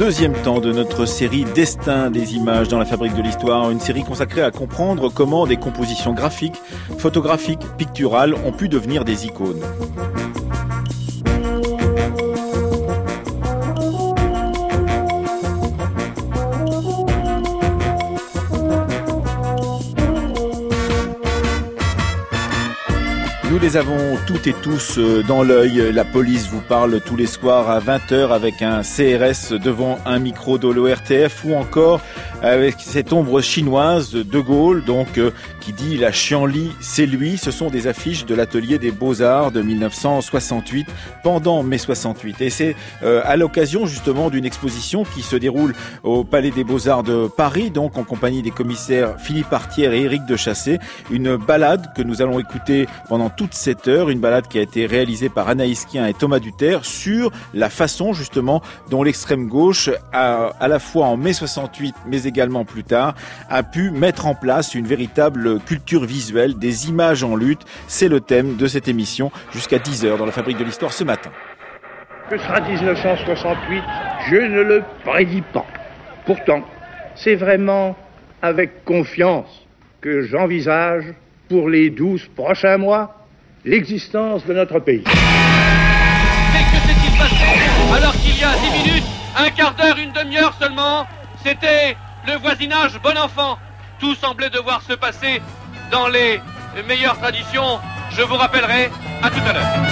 deuxième temps de notre série Destin des images dans la fabrique de l'histoire, une série consacrée à comprendre comment des compositions graphiques, photographiques, picturales ont pu devenir des icônes. Nous les avons toutes et tous dans l'œil. La police vous parle tous les soirs à 20h avec un CRS devant un micro de l'ORTF, ou encore avec cette ombre chinoise de De Gaulle, qui dit « La Chianli, c'est lui ». Ce sont des affiches de l'atelier des Beaux-Arts de 1968, pendant mai 68. Et c'est à l'occasion justement d'une exposition qui se déroule au Palais des Beaux-Arts de Paris, donc en compagnie des commissaires Philippe Artière et Éric de Chassey. Une balade que nous allons écouter pendant toute cette heure, une balade qui a été réalisée par Anaïs Kien et Thomas Duterre sur la façon justement dont l'extrême gauche, à la fois en mai 68 mais également plus tard, a pu mettre en place une véritable culture visuelle, des images en lutte. C'est le thème de cette émission jusqu'à 10h dans la fabrique de l'histoire ce matin. Que sera 1968 ? Je ne le prédis pas. Pourtant, c'est vraiment avec confiance que j'envisage pour les 12 prochains mois l'existence de notre pays. Mais que s'est-il passé alors qu'il y a 10 minutes, un quart d'heure, une demi-heure seulement, c'était le voisinage bon enfant. Tout semblait devoir se passer dans les meilleures traditions. Je vous rappellerai à tout à l'heure.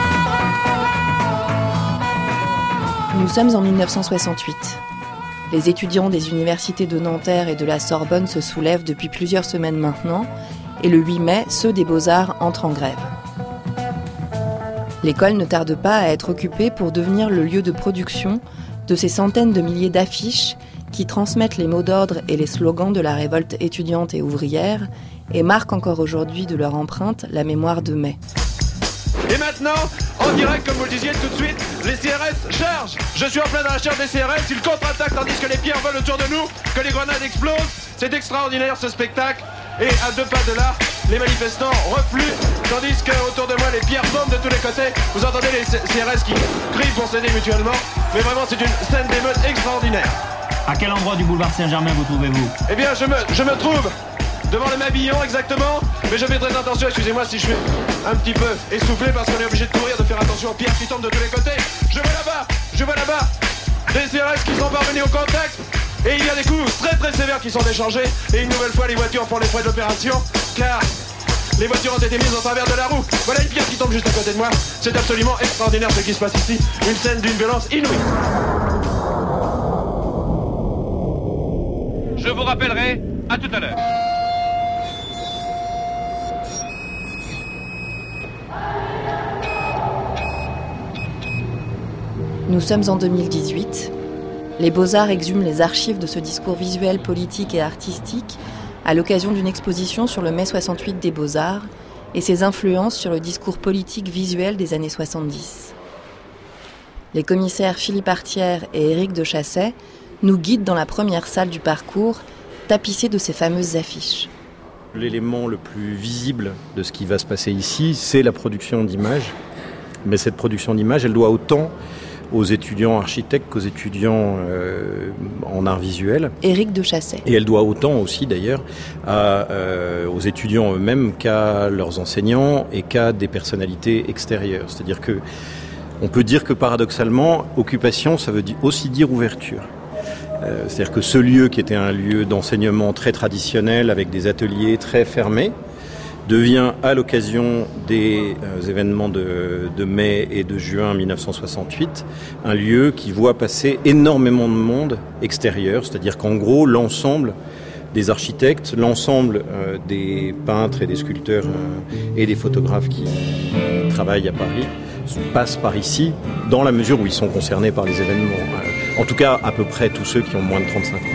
Nous sommes en 1968. Les étudiants des universités de Nanterre et de la Sorbonne se soulèvent depuis plusieurs semaines maintenant, et le 8 mai, ceux des Beaux-Arts entrent en grève. L'école ne tarde pas à être occupée pour devenir le lieu de production de ces centaines de milliers d'affiches qui transmettent les mots d'ordre et les slogans de la révolte étudiante et ouvrière et marquent encore aujourd'hui de leur empreinte la mémoire de mai. Et maintenant, en direct, comme vous le disiez tout de suite, les CRS chargent. Je suis en plein dans la charge des CRS, ils contre-attaquent tandis que les pierres volent autour de nous, que les grenades explosent. C'est extraordinaire ce spectacle. Et à 2 pas de là, les manifestants refluent, tandis que autour de moi, les pierres tombent de tous les côtés. Vous entendez les CRS qui crient pour s'aider mutuellement. Mais vraiment, c'est une scène d'émeute extraordinaire. À quel endroit du boulevard Saint-Germain vous trouvez-vous ? Eh bien, je me trouve devant le Mabillon exactement, mais je fais très attention, excusez-moi si je suis un petit peu essoufflé parce qu'on est obligé de courir, de faire attention aux pierres qui tombent de tous les côtés. Je vois là-bas, des CRS qui sont parvenus au contact, et il y a des coups très très sévères qui sont échangés, et une nouvelle fois les voitures font les frais de l'opération, car les voitures ont été mises en travers de la roue. Voilà une pierre qui tombe juste à côté de moi, c'est absolument extraordinaire ce qui se passe ici, une scène d'une violence inouïe. Je vous rappellerai à tout à l'heure. Nous sommes en 2018. Les Beaux-Arts exhument les archives de ce discours visuel, politique et artistique à l'occasion d'une exposition sur le mai 68 des Beaux-Arts et ses influences sur le discours politique visuel des années 70. Les commissaires Philippe Artière et Éric de Chassey nous guident dans la première salle du parcours, tapissée de ces fameuses affiches. L'élément le plus visible de ce qui va se passer ici, c'est la production d'images. Mais cette production d'images, elle doit autant aux étudiants architectes qu'aux étudiants en art visuel. Éric de Chassey. Et elle doit autant aussi d'ailleurs aux étudiants eux-mêmes qu'à leurs enseignants et qu'à des personnalités extérieures. C'est-à-dire que on peut dire que paradoxalement, occupation, ça veut aussi dire ouverture. C'est-à-dire que ce lieu qui était un lieu d'enseignement très traditionnel avec des ateliers très fermés devient à l'occasion des événements de mai et de juin 1968 un lieu qui voit passer énormément de monde extérieur, c'est-à-dire qu'en gros l'ensemble des architectes, l'ensemble des peintres et des sculpteurs et des photographes qui travaillent à Paris passent par ici dans la mesure où ils sont concernés par les événements. En tout cas, à peu près tous ceux qui ont moins de 35 ans.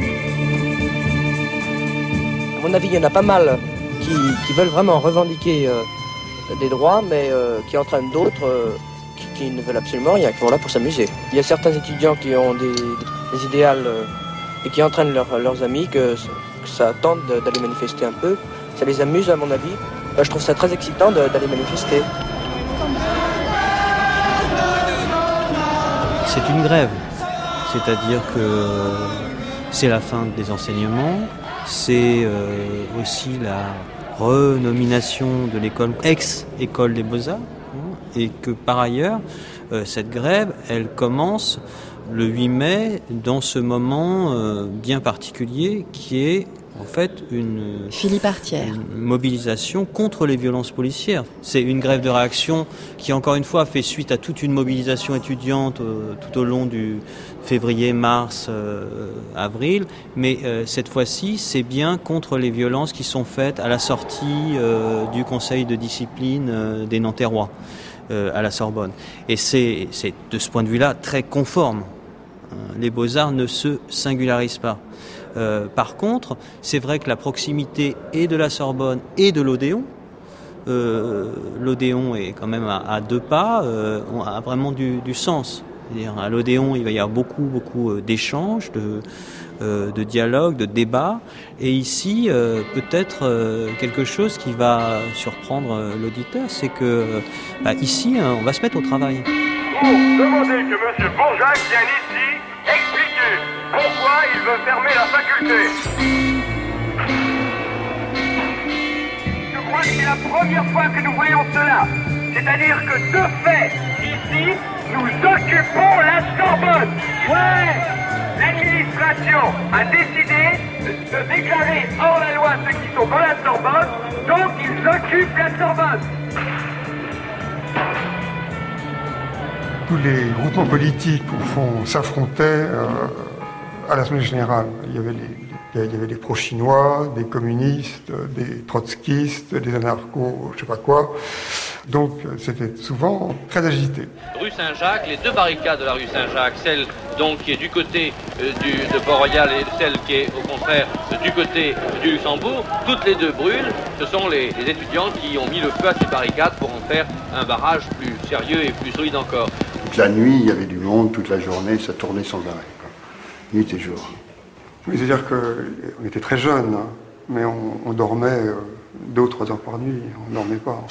À mon avis, il y en a pas mal qui veulent vraiment revendiquer des droits, mais qui entraînent d'autres qui ne veulent absolument rien, qui vont là pour s'amuser. Il y a certains étudiants qui ont des idéals et qui entraînent leurs amis, que ça tente d'aller manifester un peu. Ça les amuse, à mon avis. Je trouve ça très excitant d'aller manifester. C'est une grève. c'est-à-dire que c'est la fin des enseignements, c'est aussi la renomination de l'école ex-école des Beaux-Arts, et que par ailleurs, cette grève, elle commence le 8 mai dans ce moment bien particulier qui est en fait une mobilisation contre les violences policières. C'est une grève de réaction qui, encore une fois, fait suite à toute une mobilisation étudiante tout au long du février, mars, avril. Mais cette fois-ci, c'est bien contre les violences qui sont faites à la sortie du conseil de discipline des Nanterrois à la Sorbonne. Et c'est de ce point de vue-là très conforme. Les Beaux-Arts ne se singularisent pas. Par contre, c'est vrai que la proximité et de la Sorbonne et de l'Odéon, l'Odéon est quand même à 2 pas, a vraiment du sens. C'est-à-dire, à l'Odéon, il va y avoir beaucoup d'échanges, de dialogues, de débats. Et ici, peut-être quelque chose qui va surprendre l'auditeur, c'est que ici, on va se mettre au travail. Pour demander que M. Bourjac vienne ici expliquer pourquoi il veut fermer la faculté. Je crois que c'est la première fois que nous voyons cela. C'est-à-dire que de fait, ici, nous occupons la Sorbonne. Ouais! L'administration a décidé de déclarer hors la loi ceux qui sont dans la Sorbonne, donc ils occupent la Sorbonne. Tous les groupements politiques, au fond, s'affrontaient à l'Assemblée générale. Il y avait des pro-chinois, des communistes, des trotskistes, des anarchos, je sais pas quoi. Donc c'était souvent très agité. Rue Saint-Jacques, les 2 barricades de la rue Saint-Jacques, celle donc qui est du côté de Port-Royal et celle qui est au contraire du côté du Luxembourg, toutes les 2 brûlent. Ce sont les étudiants qui ont mis le feu à ces barricades pour en faire un barrage plus sérieux et plus solide encore. Toute la nuit, il y avait du monde, toute la journée, ça tournait sans arrêt, quoi. Nuit et jour. Oui, c'est-à-dire qu'on était très jeunes, hein, mais on dormait 2 ou 3 heures par nuit, on ne dormait pas.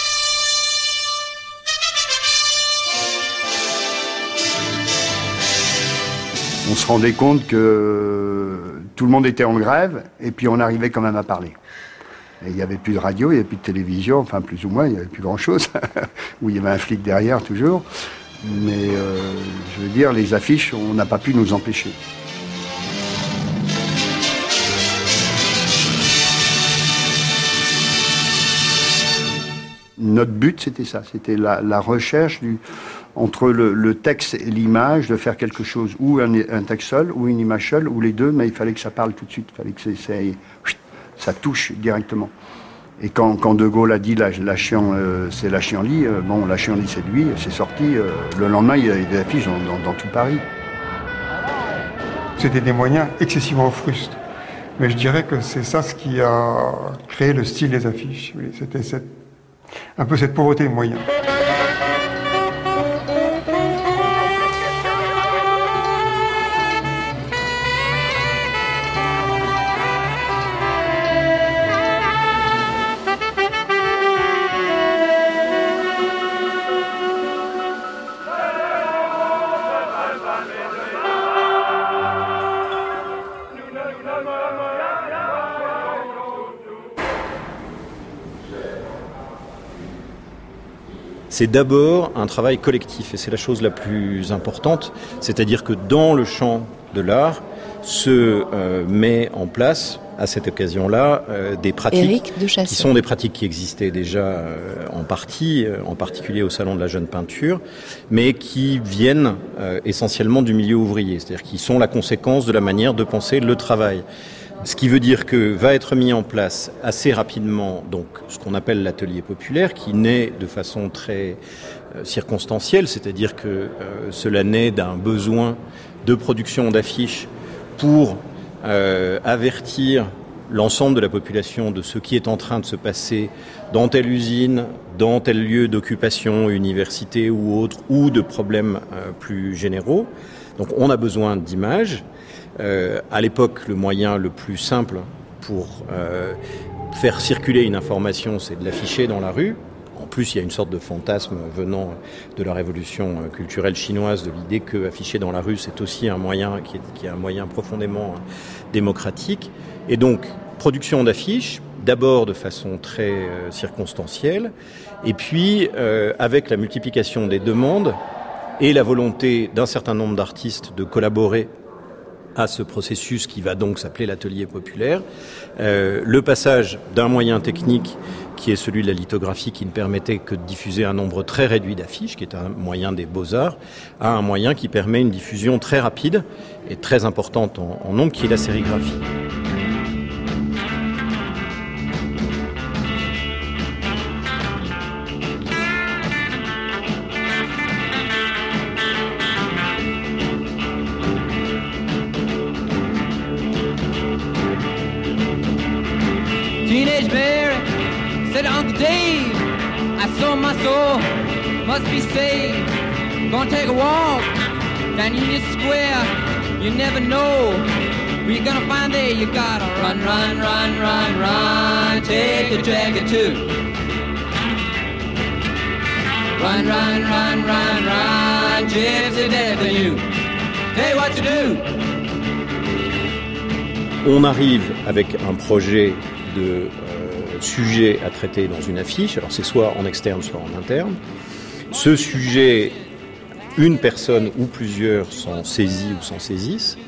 On se rendait compte que tout le monde était en grève, et puis on arrivait quand même à parler. Et il n'y avait plus de radio, il n'y avait plus de télévision, enfin plus ou moins, il n'y avait plus grand-chose, où il y avait un flic derrière toujours. Mais je veux dire, les affiches, on n'a pas pu nous empêcher. Notre but, c'était ça, c'était la recherche entre le texte et l'image, de faire quelque chose, ou un texte seul, ou une image seule, ou les deux, mais il fallait que ça parle tout de suite, il fallait que ça touche directement. Et quand De Gaulle a dit c'est la Chienlit, la Chienlit c'est lui, c'est sorti, le lendemain il y a des affiches dans tout Paris. C'était des moyens excessivement frustes, mais je dirais que c'est ça ce qui a créé le style des affiches. C'était un peu cette pauvreté de moyens. C'est d'abord un travail collectif, et c'est la chose la plus importante, c'est-à-dire que dans le champ de l'art se met en place, à cette occasion-là, des pratiques qui sont des pratiques qui existaient déjà en partie, en particulier au Salon de la Jeune Peinture, mais qui viennent essentiellement du milieu ouvrier, c'est-à-dire qui sont la conséquence de la manière de penser le travail. Ce qui veut dire que va être mis en place assez rapidement donc ce qu'on appelle l'atelier populaire, qui naît de façon très circonstancielle, c'est-à-dire que cela naît d'un besoin de production d'affiches pour avertir l'ensemble de la population de ce qui est en train de se passer dans telle usine, dans tel lieu d'occupation, université ou autre, ou de problèmes plus généraux. Donc on a besoin d'images. À l'époque, le moyen le plus simple pour faire circuler une information, c'est de l'afficher dans la rue. En plus, il y a une sorte de fantasme venant de la révolution culturelle chinoise, de l'idée que afficher dans la rue, c'est aussi un moyen qui est un moyen profondément démocratique. Et donc, production d'affiches, d'abord de façon très circonstancielle, et puis avec la multiplication des demandes et la volonté d'un certain nombre d'artistes de collaborer à ce processus qui va donc s'appeler l'atelier populaire, le passage d'un moyen technique qui est celui de la lithographie qui ne permettait que de diffuser un nombre très réduit d'affiches, qui est un moyen des beaux-arts, à un moyen qui permet une diffusion très rapide et très importante en nombre, qui est la sérigraphie. Teenage Mary said to Uncle Dave, I saw my soul must be saved. Gonna take a walk down Union Square. You never know where you're gonna find there. You gotta run, run, run, run, run. Take the jacket too. Run, run, run, run, run. Gypsy death and you. Tell you what to do. On arrive avec un projet de sujet à traiter dans une affiche. Alors c'est soit en externe, soit en interne. Ce sujet, une personne ou plusieurs s'en saisit ou s'en saisissent,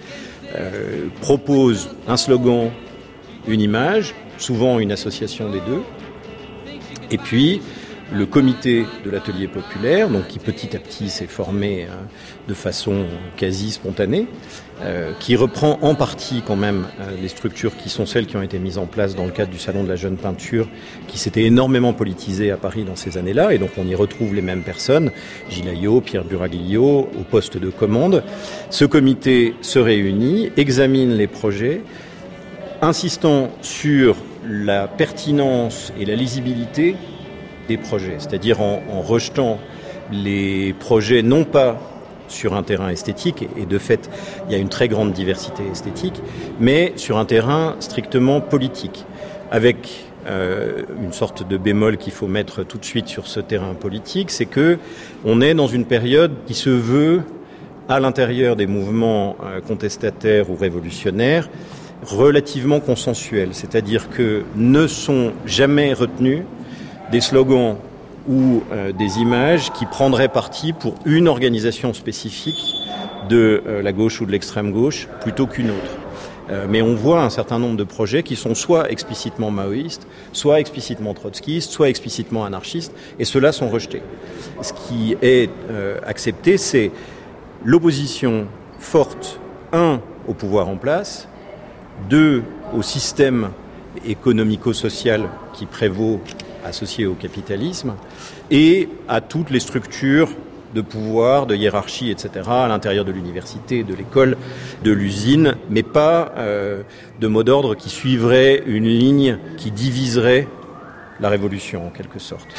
propose un slogan, une image, souvent une association des deux, et puis le comité de l'atelier populaire, donc qui petit à petit s'est formé de façon quasi spontanée, qui reprend en partie quand même les structures qui sont celles qui ont été mises en place dans le cadre du Salon de la Jeune Peinture, qui s'était énormément politisé à Paris dans ces années-là, et donc on y retrouve les mêmes personnes, Gilles Ayot, Pierre Buraglio, au poste de commande. Ce comité se réunit, examine les projets, insistant sur la pertinence et la lisibilité des projets, c'est-à-dire en rejetant les projets non pas sur un terrain esthétique, et de fait il y a une très grande diversité esthétique, mais sur un terrain strictement politique, avec une sorte de bémol qu'il faut mettre tout de suite sur ce terrain politique, c'est que on est dans une période qui se veut, à l'intérieur des mouvements contestataires ou révolutionnaires, relativement consensuels, c'est-à-dire que ne sont jamais retenus des slogans ou des images qui prendraient parti pour une organisation spécifique de la gauche ou de l'extrême gauche plutôt qu'une autre. Mais on voit un certain nombre de projets qui sont soit explicitement maoïstes, soit explicitement trotskistes, soit explicitement anarchistes, et ceux-là sont rejetés. Ce qui est accepté, c'est l'opposition forte, 1, au pouvoir en place, 2, au système économico-social qui prévaut associé au capitalisme, et à toutes les structures de pouvoir, de hiérarchie, etc., à l'intérieur de l'université, de l'école, de l'usine, mais pas de mot d'ordre qui suivrait une ligne qui diviserait la révolution, en quelque sorte.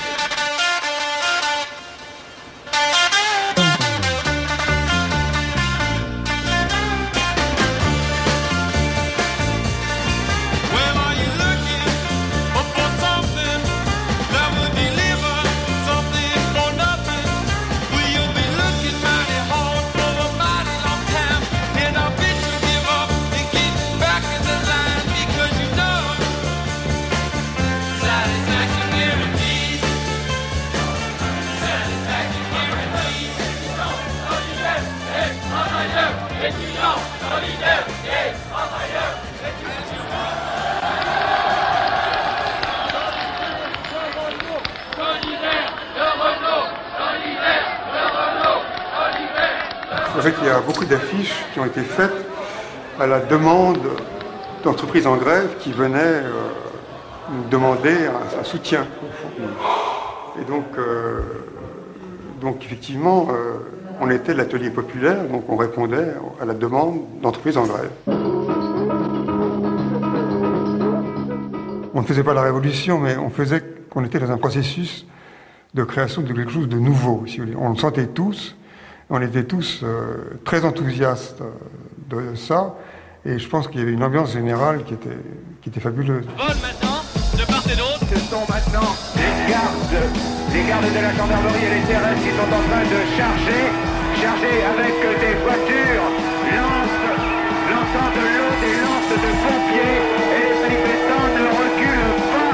C'est vrai qu'il y a beaucoup d'affiches qui ont été faites à la demande d'entreprises en grève qui venaient nous demander un soutien. Et donc effectivement, on était l'atelier populaire, donc on répondait à la demande d'entreprises en grève. On ne faisait pas la révolution, mais on était dans un processus de création de quelque chose de nouveau, si vous voulez. On le sentait tous. On était tous très enthousiastes de ça, et je pense qu'il y avait une ambiance générale qui était fabuleuse. Vol maintenant, de part et d'autre. Ce sont maintenant les gardes les gardes de la gendarmerie et les CRS qui sont en train de charger avec des voitures, lançant de l'eau, des lances de pompiers, et les manifestants ne reculent pas.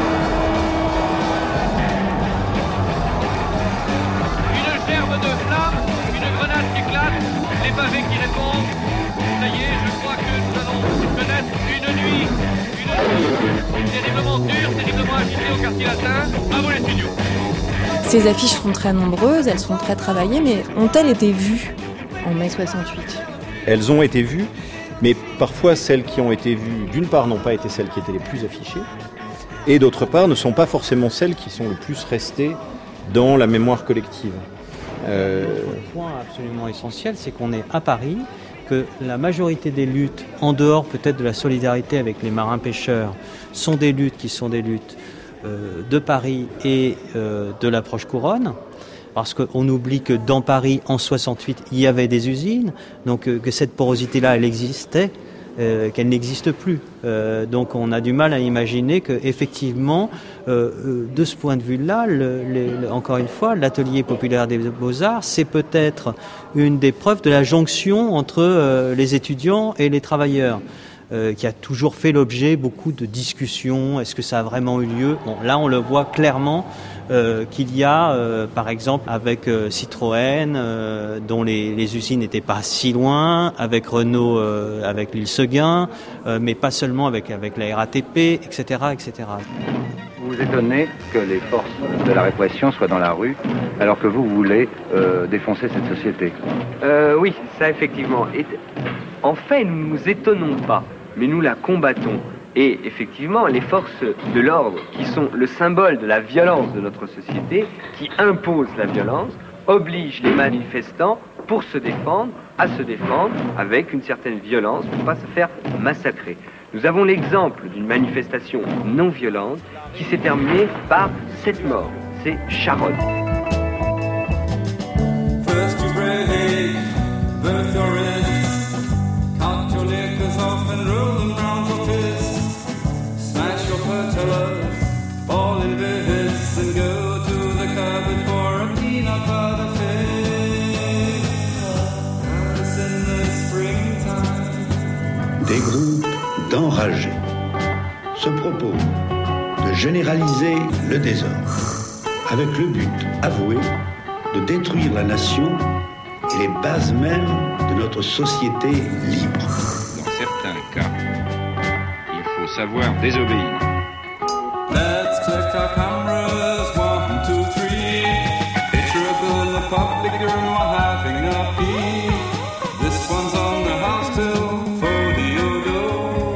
Une gerbe de flammes, une grenade qui éclate, les pavés qui répondent. Ça y est, je crois que nous allons connaître une nuit terriblement dure, terriblement agitée au quartier latin. À vous les studios. Ces affiches sont très nombreuses, elles sont très travaillées, mais ont-elles été vues en mai 68 ? Elles ont été vues, mais parfois celles qui ont été vues, d'une part, n'ont pas été celles qui étaient les plus affichées, et d'autre part, ne sont pas forcément celles qui sont le plus restées dans la mémoire collective. Un point absolument essentiel, c'est qu'on est à Paris, que la majorité des luttes, en dehors peut-être de la solidarité avec les marins-pêcheurs, sont des luttes qui sont des luttes de Paris et de la proche couronne, parce qu'on oublie que dans Paris, en 68, il y avait des usines, donc que cette porosité-là, elle existait, qu'elle n'existe plus. Donc on a du mal à imaginer qu'effectivement, de ce point de vue-là, encore une fois, l'atelier populaire des Beaux-Arts, c'est peut-être une des preuves de la jonction entre les étudiants et les travailleurs. Qui a toujours fait l'objet beaucoup de discussions. Est-ce que ça a vraiment eu lieu ? Bon, là, on le voit clairement qu'il y a, par exemple, avec Citroën, dont les usines n'étaient pas si loin, avec Renault, avec l'île Seguin, mais pas seulement avec la RATP, etc., etc. Vous vous étonnez que les forces de la répression soient dans la rue, alors que vous voulez défoncer cette société. Oui, ça effectivement. Et, en fait, nous ne nous étonnons pas, mais nous la combattons. Et effectivement, les forces de l'ordre, qui sont le symbole de la violence de notre société, qui imposent la violence, obligent les manifestants, pour se défendre, à se défendre avec une certaine violence, pour ne pas se faire massacrer. Nous avons l'exemple d'une manifestation non violente qui s'est terminée par 7 morts. C'est Charonne. Des groupes d'enragés se proposent de généraliser le désordre avec le but avoué de détruire la nation et les bases mêmes de notre société libre. Dans certains cas, il faut savoir désobéir. Let's click our cameras, 1, 2, 3. Picture of the public room, we're having a pee. This one's on the house till 40 ago.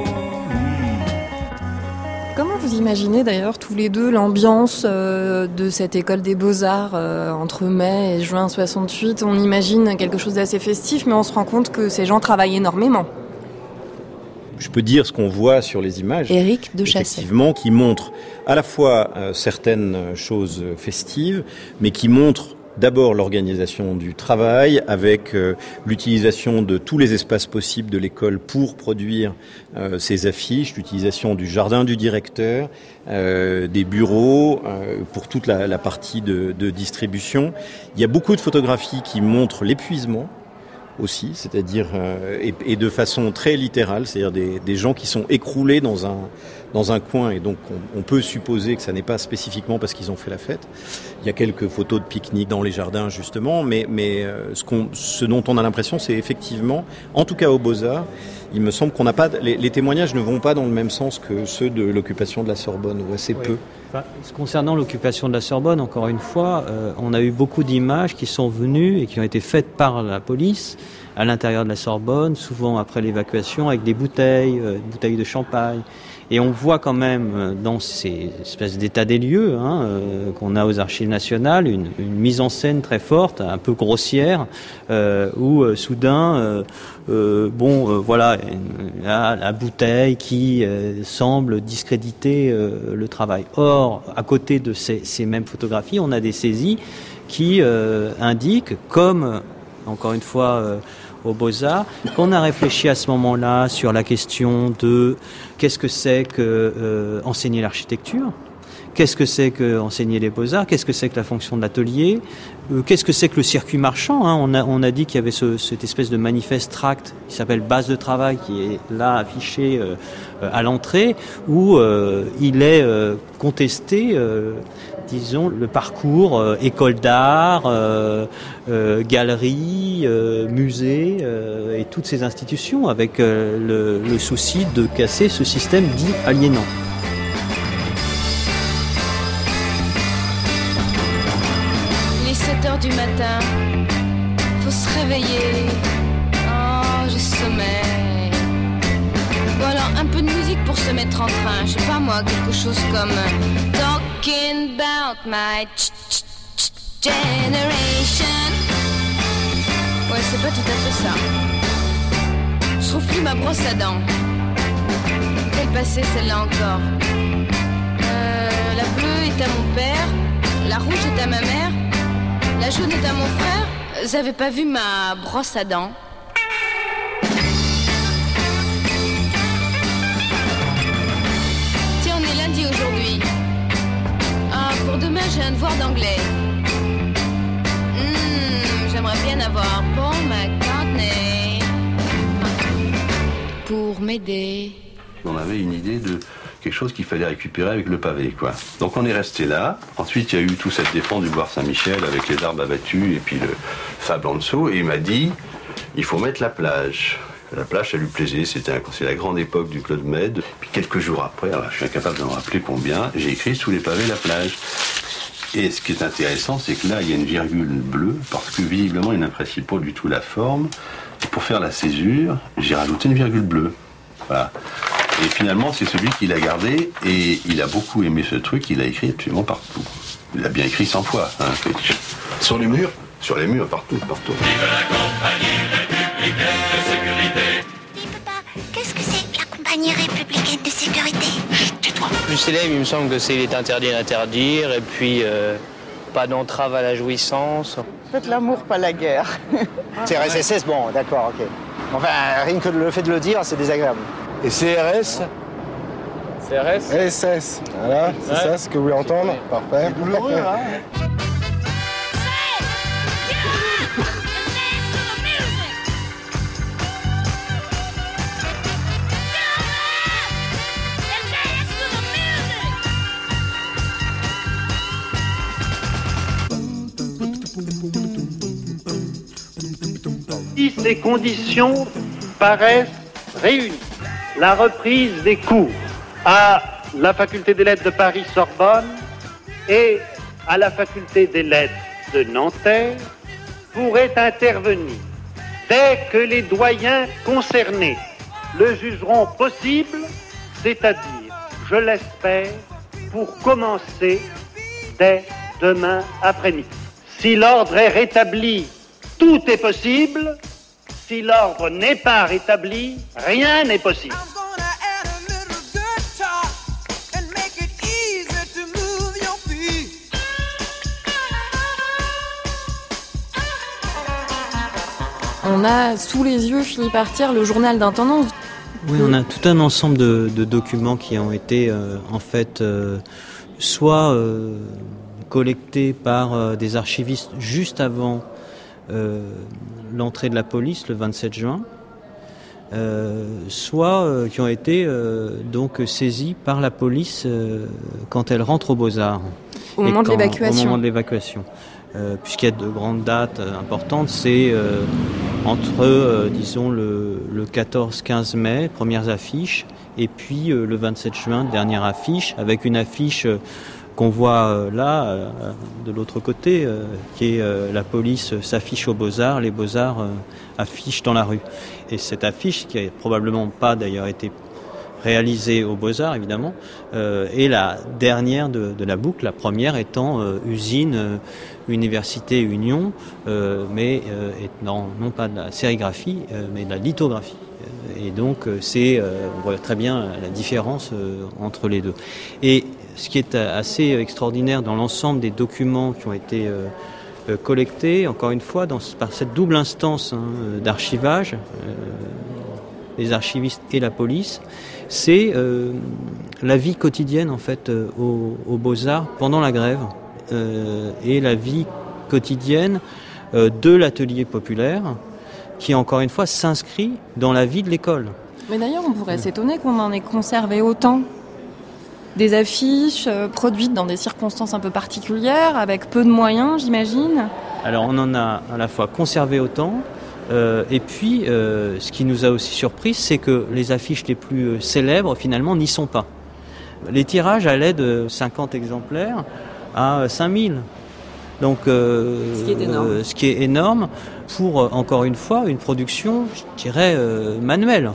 Comment vous imaginez d'ailleurs tous les deux l'ambiance de cette école des Beaux-Arts entre mai et juin 68 ? On imagine quelque chose d'assez festif, mais on se rend compte que ces gens travaillent énormément. Je peux dire ce qu'on voit sur les images, Éric de Chassey, effectivement, qui montrent à la fois certaines choses festives, mais qui montrent d'abord l'organisation du travail avec l'utilisation de tous les espaces possibles de l'école pour produire ces affiches, l'utilisation du jardin du directeur, des bureaux pour toute la partie de distribution. Il y a beaucoup de photographies qui montrent l'épuisement aussi, c'est-à-dire et de façon très littérale, c'est-à-dire des gens qui sont écroulés dans un coin, et donc on peut supposer que ça n'est pas spécifiquement parce qu'ils ont fait la fête. Il y a quelques photos de pique-nique dans les jardins justement, mais ce dont on a l'impression, c'est effectivement, en tout cas aux Beaux-Arts, il me semble qu'on n'a pas les témoignages ne vont pas dans le même sens que ceux de l'occupation de la Sorbonne, ou assez peu. Enfin, concernant l'occupation de la Sorbonne, encore une fois, on a eu beaucoup d'images qui sont venues et qui ont été faites par la police à l'intérieur de la Sorbonne, souvent après l'évacuation, avec des bouteilles de champagne. Et on voit quand même dans ces espèces d'état des lieux qu'on a aux Archives nationales une mise en scène très forte, un peu grossière, où soudain, voilà, la bouteille qui semble discréditer le travail. Or, à côté de ces mêmes photographies, on a des saisies qui indiquent, comme encore une fois aux Beaux-Arts, qu'on a réfléchi à ce moment-là sur la question de qu'est-ce que c'est que enseigner l'architecture, Qu'est-ce que c'est qu'enseigner les beaux-arts? Qu'est-ce que c'est que la fonction de l'atelier? Qu'est-ce que c'est que le circuit marchand, hein? On a dit qu'il y avait cette espèce de manifeste tract qui s'appelle Base de travail, qui est là affiché à l'entrée, où il est contesté, disons, le parcours école d'art, galerie, musée et toutes ces institutions, avec le souci de casser ce système dit aliénant. Du matin, faut se réveiller. Oh, j'ai sommeil. Bon alors, un peu de musique pour se mettre en train. Je sais pas moi, quelque chose comme Talking about my generation. Ouais, c'est pas tout à fait ça. Je trouve plus ma brosse à dents. Quelle passée celle-là encore. La bleue est à mon père, la rouge est à ma mère. La jaune est à mon frère. J'avais pas vu ma brosse à dents. Tiens, on est lundi aujourd'hui. Ah, pour demain, j'ai un devoir d'anglais. J'aimerais bien avoir Paul McCartney pour m'aider. On avait une idée de quelque chose qu'il fallait récupérer avec le pavé, quoi. Donc on est resté là. Ensuite, il y a eu tout cette défense du boulevard Saint-Michel avec les arbres abattus et puis le sable en dessous. Et il m'a dit, il faut mettre la plage. La plage, ça lui plaisait. C'est la grande époque du Club Med. Puis quelques jours après, alors, je suis incapable de me rappeler combien, j'ai écrit sous les pavés la plage. Et ce qui est intéressant, c'est que là, il y a une virgule bleue parce que visiblement, il n'apprécie pas du tout la forme. Et pour faire la césure, j'ai rajouté une virgule bleue. Voilà. Et finalement, c'est celui qui l'a gardé et il a beaucoup aimé ce truc, il a écrit absolument partout. Il l'a bien écrit 100 fois. Hein. Sur les murs? Sur les murs, partout. Vive la compagnie républicaine de sécurité. Dis papa, qu'est-ce que c'est la compagnie républicaine de sécurité? Tais-toi. Plus célèbre, il me semble que c'est il est interdit d'interdire et puis pas d'entrave à la jouissance. Faites l'amour, pas la guerre. CRSSS, bon, d'accord, ok. Enfin, rien que le fait de le dire, c'est désagréable. Et CRS? CRS? SS. Voilà, c'est ça ce que vous voulez entendre? Parfait. C'est douloureux, hein? Si ces conditions paraissent réunies, la reprise des cours à la faculté des lettres de Paris-Sorbonne et à la faculté des lettres de Nanterre pourrait intervenir dès que les doyens concernés le jugeront possible, c'est-à-dire, je l'espère, pour commencer dès demain après-midi. Si l'ordre est rétabli, tout est possible. Si l'ordre n'est pas rétabli, rien n'est possible. On a sous les yeux, Philippe Artière, le journal d'intendance. Oui, on a tout un ensemble de documents qui ont été en fait soit collectés par des archivistes juste avant l'entrée de la police le 27 juin, soit qui ont été donc saisis par la police quand elle rentre aux Beaux-Arts. Au moment de l'évacuation. Puisqu'il y a de grandes dates importantes, c'est entre, disons, le 14-15 mai, premières affiches, et puis le 27 juin, dernière affiche, avec une affiche qu'on voit là, de l'autre côté, qui est la police s'affiche aux Beaux-Arts, les Beaux-Arts affichent dans la rue. Et cette affiche, qui n'a probablement pas d'ailleurs été réalisée aux Beaux-Arts, évidemment, est la dernière de la boucle, la première étant usine, université, Union, mais non pas de la sérigraphie, mais de la lithographie. Et donc, on voit très bien la différence entre les deux. Et ce qui est assez extraordinaire dans l'ensemble des documents qui ont été collectés, encore une fois, par cette double instance d'archivage, les archivistes et la police, c'est la vie quotidienne en fait aux Beaux-Arts pendant la grève et la vie quotidienne de l'atelier populaire qui encore une fois s'inscrit dans la vie de l'école. Mais d'ailleurs on pourrait s'étonner qu'on en ait conservé autant. Des affiches produites dans des circonstances un peu particulières, avec peu de moyens j'imagine. Alors on en a à la fois conservé autant, et puis ce qui nous a aussi surpris, c'est que les affiches les plus célèbres finalement n'y sont pas. Les tirages allaient de 50 exemplaires à 5000. Donc, ce qui est énorme pour, encore une fois, une production, je dirais, manuelle,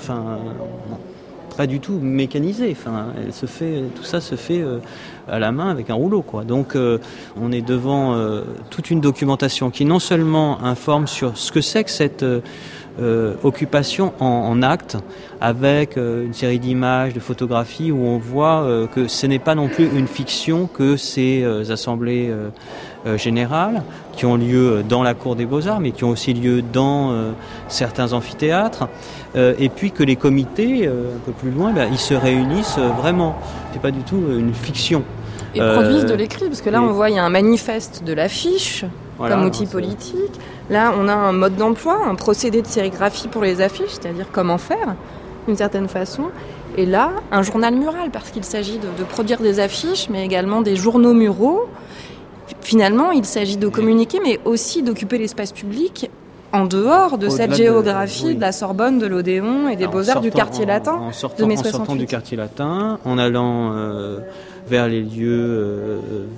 pas du tout mécanisée. Tout ça se fait à la main avec un rouleau, quoi. Donc, on est devant toute une documentation qui non seulement informe sur ce que c'est que cette occupation en acte, avec une série d'images, de photographies où on voit que ce n'est pas non plus une fiction que ces assemblées générales qui ont lieu dans la cour des Beaux-Arts, mais qui ont aussi lieu dans certains amphithéâtres, et puis que les comités, un peu plus loin, ils se réunissent vraiment. C'est pas du tout une fiction. Et produisent de l'écrit, parce que là on voit il y a un manifeste de l'affiche comme outil politique. Là on a un mode d'emploi, un procédé de sérigraphie pour les affiches, c'est-à-dire comment faire d'une certaine façon. Et là un journal mural, parce qu'il s'agit de produire des affiches, mais également des journaux muraux. Finalement il s'agit de communiquer, mais aussi d'occuper l'espace public en dehors de cette géographie de la Sorbonne, de l'Odéon et des Beaux-Arts du quartier latin de mai 68. En sortant du quartier latin, en allant vers les lieux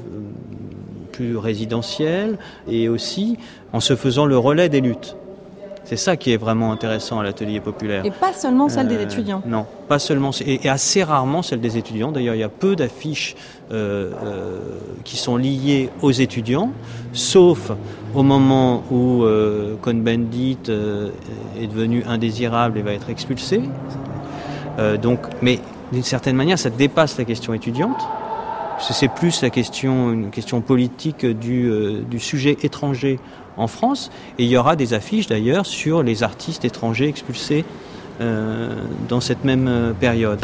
plus résidentiels et aussi en se faisant le relais des luttes. C'est ça qui est vraiment intéressant à l'atelier populaire. Et pas seulement celle des étudiants. Non, pas seulement, et assez rarement celle des étudiants. D'ailleurs, il y a peu d'affiches qui sont liées aux étudiants, sauf au moment où Cohn-Bendit est devenu indésirable et va être expulsé. Mais d'une certaine manière, ça dépasse la question étudiante. C'est plus une question politique du sujet étranger en France. Et il y aura des affiches d'ailleurs sur les artistes étrangers expulsés dans cette même période.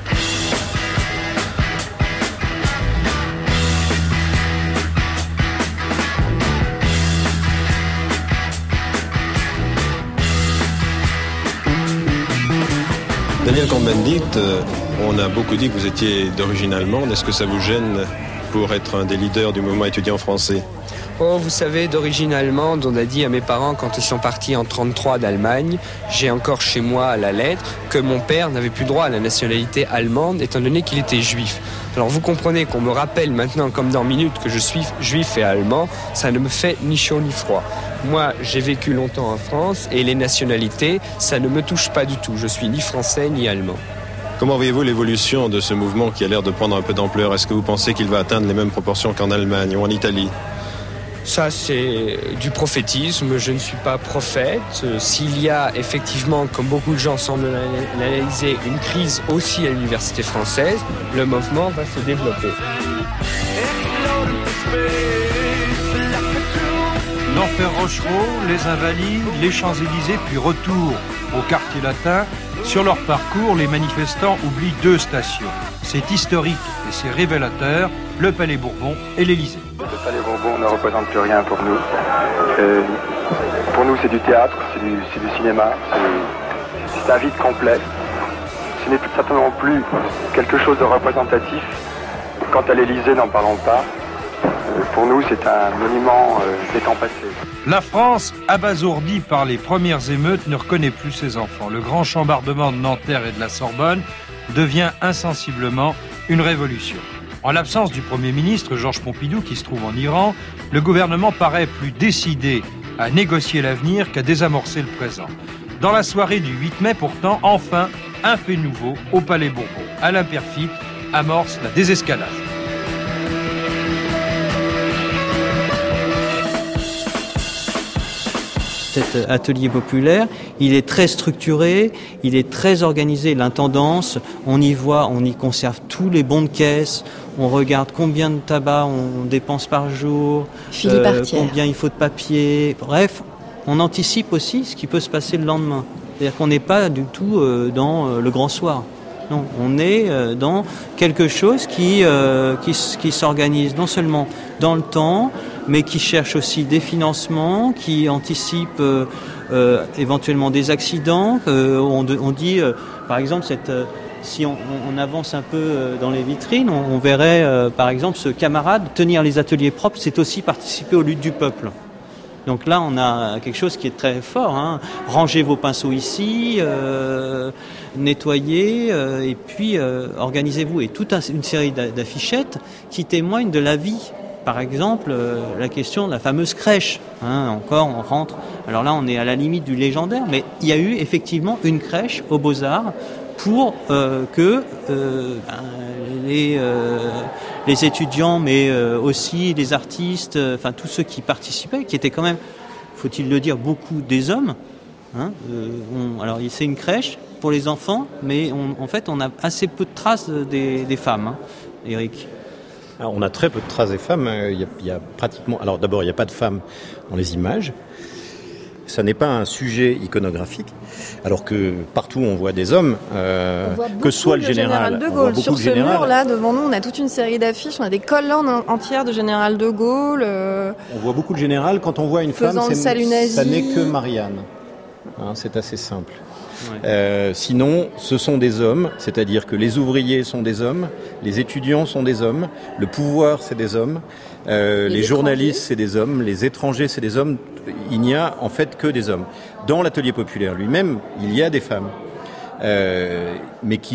Daniel Cohn-Bendit, on a beaucoup dit que vous étiez d'origine allemande. Est-ce que ça vous gêne pour être un des leaders du mouvement étudiant français ? Oh, vous savez, d'origine allemande, on a dit à mes parents quand ils sont partis en 1933 d'Allemagne, j'ai encore chez moi à la lettre, que mon père n'avait plus droit à la nationalité allemande étant donné qu'il était juif. Alors vous comprenez qu'on me rappelle maintenant comme dans Minute que je suis juif et allemand, ça ne me fait ni chaud ni froid. Moi, j'ai vécu longtemps en France et les nationalités, ça ne me touche pas du tout. Je suis ni français ni allemand. Comment voyez-vous l'évolution de ce mouvement qui a l'air de prendre un peu d'ampleur ? Est-ce que vous pensez qu'il va atteindre les mêmes proportions qu'en Allemagne ou en Italie ? Ça, c'est du prophétisme. Je ne suis pas prophète. S'il y a effectivement, comme beaucoup de gens semblent l'analyser, une crise aussi à l'université française, le mouvement va se développer. L'Enfer Rochereau, les Invalides, les Champs-Élysées, puis retour au quartier latin. Sur leur parcours, les manifestants oublient 2 stations. C'est historique et c'est révélateur, le Palais Bourbon et l'Élysée. Le Palais Bourbon ne représente plus rien pour nous. Pour nous, c'est du théâtre, c'est du cinéma, c'est un vide complet. Ce n'est certainement plus quelque chose de représentatif. Quant à l'Élysée, n'en parlons pas. Pour nous, c'est un monument des temps passés. La France, abasourdie par les premières émeutes, ne reconnaît plus ses enfants. Le grand chambardement de Nanterre et de la Sorbonne devient insensiblement une révolution. En l'absence du Premier ministre Georges Pompidou, qui se trouve en Iran, le gouvernement paraît plus décidé à négocier l'avenir qu'à désamorcer le présent. Dans la soirée du 8 mai, pourtant, enfin, un fait nouveau au Palais Bourbon. Alain Peyrefitte amorce la désescalade. Cet atelier populaire, il est très structuré, il est très organisé. L'intendance, on y conserve tous les bons de caisse, on regarde combien de tabac on dépense par jour, combien il faut de papier. Bref, on anticipe aussi ce qui peut se passer le lendemain. C'est-à-dire qu'on n'est pas du tout dans le grand soir. Non, on est dans quelque chose qui s'organise non seulement dans le temps, mais qui cherche aussi des financements, qui anticipe éventuellement des accidents. On dit, par exemple, si on avance un peu dans les vitrines, on verrait, par exemple, ce camarade tenir les ateliers propres, c'est aussi participer aux luttes du peuple. Donc là, on a quelque chose qui est très fort. Rangez vos pinceaux ici, nettoyez, et puis organisez-vous. Et toute une série d'affichettes qui témoignent de la vie. Par exemple, la question de la fameuse crèche. Encore, on rentre. Alors là, on est à la limite du légendaire, mais il y a eu effectivement une crèche aux Beaux-Arts pour que les étudiants, mais aussi les artistes, enfin tous ceux qui participaient, qui étaient quand même, faut-il le dire, beaucoup des hommes. Alors c'est une crèche pour les enfants, mais en fait on a assez peu de traces des femmes, Eric. Alors, on a très peu de traces des femmes. Il y a pratiquement. Alors d'abord, il n'y a pas de femmes dans les images. Ça n'est pas un sujet iconographique, alors que partout on voit des hommes, que ce soit le général de Gaulle. Sur ce mur-là, devant nous, on a toute une série d'affiches, on a des colonnes entières de général de Gaulle. On voit beaucoup de général. Quand on voit une femme, ça n'est que Marianne. C'est assez simple. Ouais. Sinon, ce sont des hommes, c'est-à-dire que les ouvriers sont des hommes, les étudiants sont des hommes, le pouvoir c'est des hommes, les journalistes c'est des hommes, les étrangers c'est des hommes. Il n'y a en fait que des hommes. Dans l'atelier populaire lui-même, il y a des femmes, mais qui,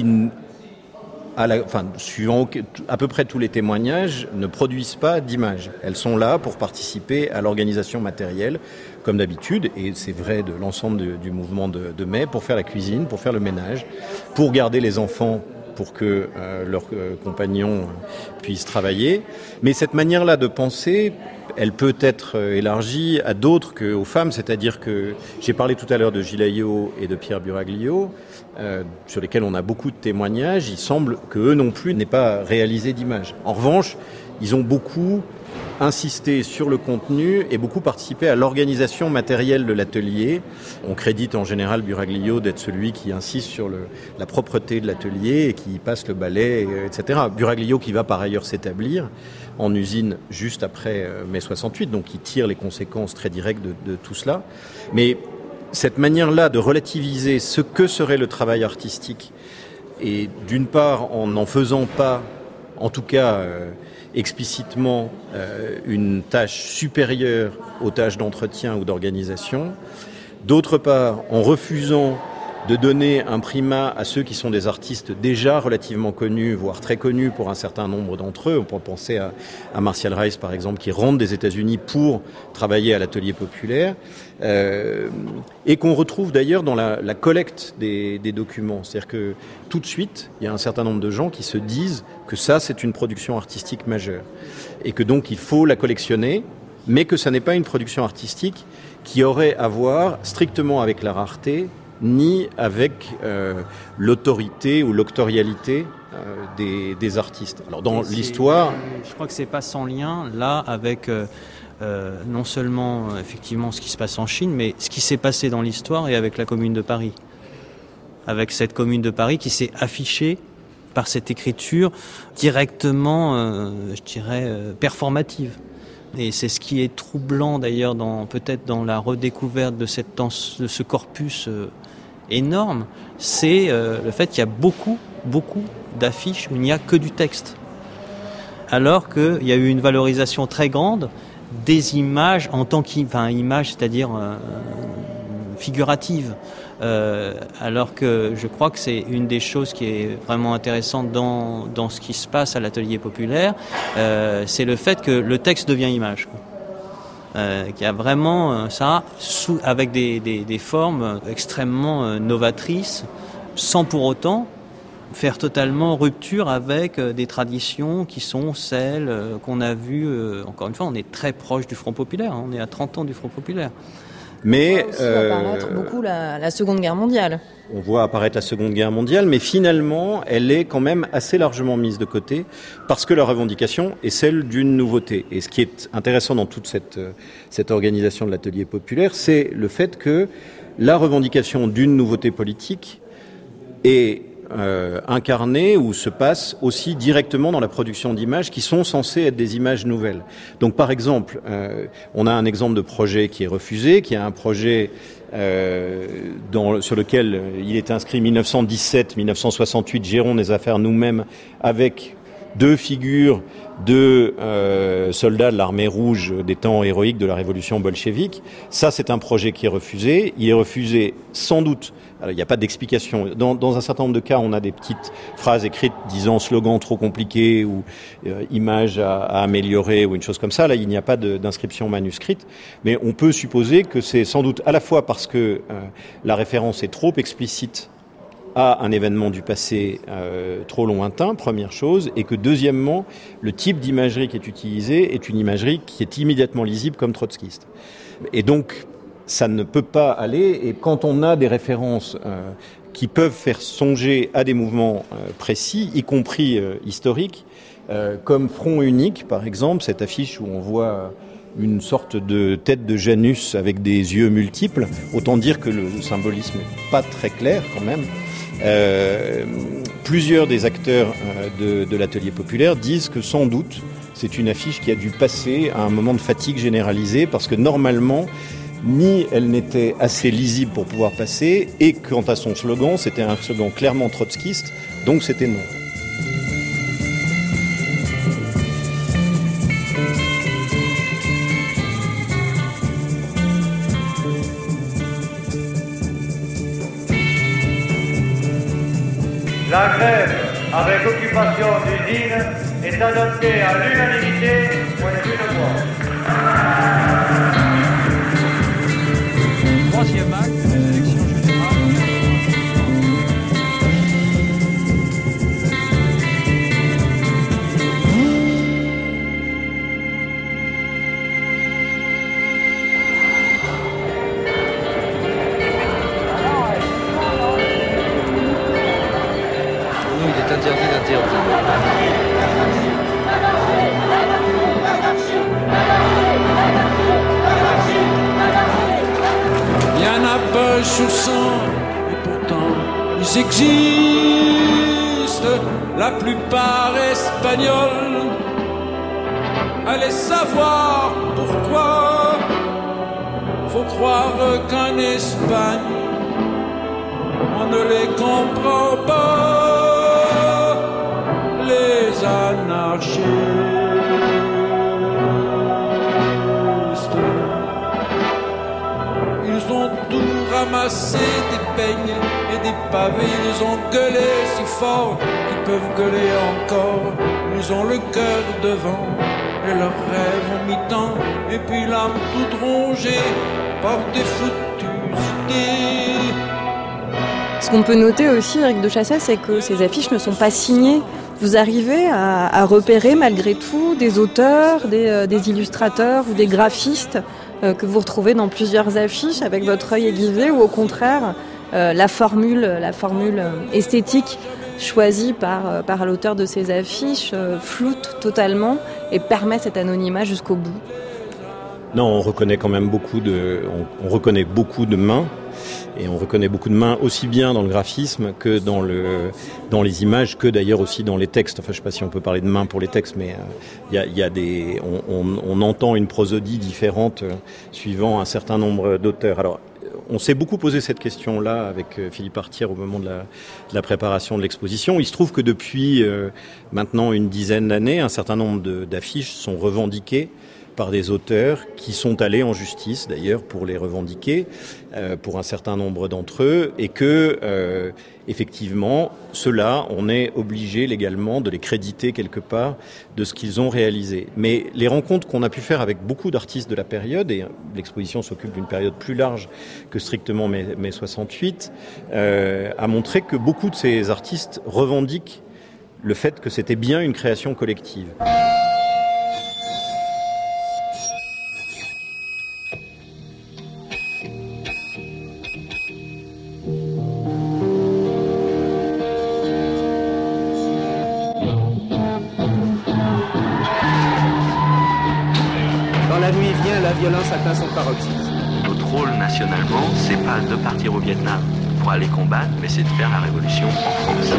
suivant à peu près tous les témoignages, ne produisent pas d'images. Elles sont là pour participer à l'organisation matérielle, comme d'habitude, et c'est vrai de l'ensemble du mouvement de mai, pour faire la cuisine, pour faire le ménage, pour garder les enfants, pour que leurs compagnons puissent travailler. Mais cette manière-là de penser, elle peut être élargie à d'autres qu'aux femmes, c'est-à-dire que j'ai parlé tout à l'heure de Gilles Ayot et de Pierre Buraglio, sur lesquels on a beaucoup de témoignages. Il semble qu'eux non plus n'aient pas réalisé d'images. En revanche, ils ont beaucoup insisté sur le contenu et beaucoup participé à l'organisation matérielle de l'atelier. On crédite en général Buraglio d'être celui qui insiste sur la propreté de l'atelier et qui passe le balai, etc. Buraglio qui va par ailleurs s'établir en usine juste après mai 68, donc qui tire les conséquences très directes de tout cela. Mais cette manière-là de relativiser ce que serait le travail artistique, et d'une part en n'en faisant pas, en tout cas explicitement, une tâche supérieure aux tâches d'entretien ou d'organisation, d'autre part en refusant de donner un primat à ceux qui sont des artistes déjà relativement connus, voire très connus pour un certain nombre d'entre eux. On peut penser à Martial Rice, par exemple, qui rentre des États-Unis pour travailler à l'atelier populaire, et qu'on retrouve d'ailleurs dans la collecte des documents. C'est-à-dire que tout de suite, il y a un certain nombre de gens qui se disent que ça, c'est une production artistique majeure, et que donc il faut la collectionner, mais que ça n'est pas une production artistique qui aurait à voir strictement avec la rareté, ni avec l'autorité ou l'octorialité des artistes. Alors dans l'histoire, je crois que c'est pas sans lien là avec non seulement effectivement ce qui se passe en Chine, mais ce qui s'est passé dans l'histoire et avec la Commune de Paris, avec cette Commune de Paris qui s'est affichée par cette écriture directement, je dirais, performative. Et c'est ce qui est troublant d'ailleurs peut-être dans la redécouverte de ce corpus énorme, c'est le fait qu'il y a beaucoup d'affiches où il n'y a que du texte. Alors qu'il y a eu une valorisation très grande des images en tant images, c'est-à-dire figuratives. Alors que je crois que c'est une des choses qui est vraiment intéressante dans ce qui se passe à l'atelier populaire, c'est le fait que le texte devient image. Qu'il y a vraiment ça, avec des formes extrêmement novatrices, sans pour autant faire totalement rupture avec des traditions qui sont celles qu'on a vues. Encore une fois, on est très proche du Front populaire, on est à 30 ans du Front populaire. Mais on voit apparaître beaucoup la Seconde Guerre mondiale. On voit apparaître la Seconde Guerre mondiale, mais finalement, elle est quand même assez largement mise de côté parce que la revendication est celle d'une nouveauté. Et ce qui est intéressant dans toute cette organisation de l'atelier populaire, c'est le fait que la revendication d'une nouveauté politique est incarner ou se passe aussi directement dans la production d'images qui sont censées être des images nouvelles. Donc par exemple, on a un exemple de projet qui est refusé, qui est un projet sur lequel il est inscrit 1917-1968, gérons les affaires nous-mêmes, avec 2 figures de soldats de l'armée rouge des temps héroïques de la révolution bolchevique. Ça, c'est un projet qui est refusé. Il est refusé sans doute. Alors, il n'y a pas d'explication. Dans un certain nombre de cas, on a des petites phrases écrites disant slogan trop compliqué ou image à améliorer ou une chose comme ça. Là, il n'y a pas d'inscription manuscrite. Mais on peut supposer que c'est sans doute à la fois parce que la référence est trop explicite à un événement du passé trop lointain, première chose, et que deuxièmement, le type d'imagerie qui est utilisé est une imagerie qui est immédiatement lisible comme trotskiste. Et donc, ça ne peut pas aller, et quand on a des références qui peuvent faire songer à des mouvements précis, y compris historiques, comme Front unique, par exemple, cette affiche où on voit une sorte de tête de Janus avec des yeux multiples, autant dire que le symbolisme n'est pas très clair quand même. Plusieurs des acteurs de l'atelier populaire disent que sans doute c'est une affiche qui a dû passer à un moment de fatigue généralisée parce que normalement ni elle n'était assez lisible pour pouvoir passer et quant à son slogan c'était un slogan clairement trotskiste donc c'était non. La grève avec occupation d'usine est adoptée à l'unanimité pour les une voix. Troisième acte de l'élection générale. Il y en a pas sur 100, et pourtant ils existent, la plupart espagnols. Allez savoir pourquoi, faut croire qu'en Espagne, on ne les comprend pas, les anarchistes. Ils ont tout ramassé, des peignes et des pavés. Ils ont gueulé si fort qu'ils peuvent gueuler encore. Ils ont le cœur devant et leurs rêves ont mis tant. Et puis l'âme toute rongée par des foutues idées. Ce qu'on peut noter aussi, Éric de Chassey, c'est que ces affiches ne sont pas signées. Vous arrivez à repérer malgré tout des auteurs, des illustrateurs ou des graphistes que vous retrouvez dans plusieurs affiches avec votre œil aiguisé ou au contraire la formule esthétique choisie par l'auteur de ces affiches floute totalement et permet cet anonymat jusqu'au bout. Non, on reconnaît quand même on reconnaît beaucoup de mains. Et on reconnaît beaucoup de mains aussi bien dans le graphisme que dans les images, que d'ailleurs aussi dans les textes. Enfin, je ne sais pas si on peut parler de mains pour les textes, mais on entend une prosodie différente suivant un certain nombre d'auteurs. Alors, on s'est beaucoup posé cette question-là avec Philippe Artière au moment de la préparation de l'exposition. Il se trouve que depuis maintenant une dizaine d'années, un certain nombre d'affiches sont revendiquées par des auteurs qui sont allés en justice d'ailleurs pour les revendiquer, pour un certain nombre d'entre eux, et que effectivement, ceux-là, on est obligé légalement de les créditer quelque part de ce qu'ils ont réalisé. Mais les rencontres qu'on a pu faire avec beaucoup d'artistes de la période, et l'exposition s'occupe d'une période plus large que strictement mai 68, a montré que beaucoup de ces artistes revendiquent le fait que c'était bien une création collective. La violence atteint son paroxysme. Notre rôle nationalement, c'est pas de partir au Vietnam pour aller combattre, mais c'est de faire la révolution en France.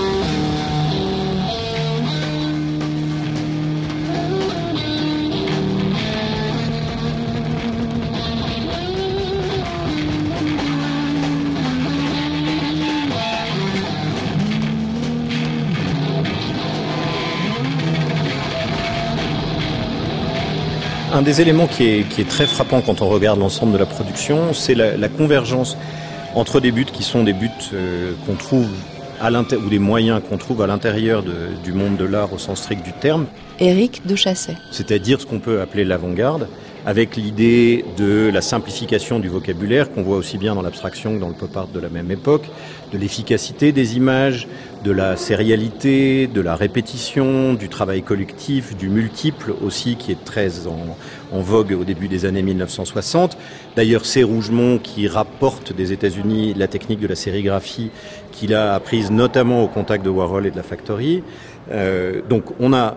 Un des éléments qui est très frappant quand on regarde l'ensemble de la production, c'est la convergence entre des buts qui sont des buts qu'on trouve ou des moyens qu'on trouve à l'intérieur du monde de l'art au sens strict du terme. Éric de Chassey. C'est-à-dire ce qu'on peut appeler l'avant-garde, avec l'idée de la simplification du vocabulaire qu'on voit aussi bien dans l'abstraction que dans le pop art de la même époque, de l'efficacité des images, de la sérialité, de la répétition, du travail collectif, du multiple aussi qui est très en vogue au début des années 1960. D'ailleurs, c'est Rougemont qui rapporte des États-Unis la technique de la sérigraphie qu'il a apprise notamment au contact de Warhol et de la Factory. Donc on a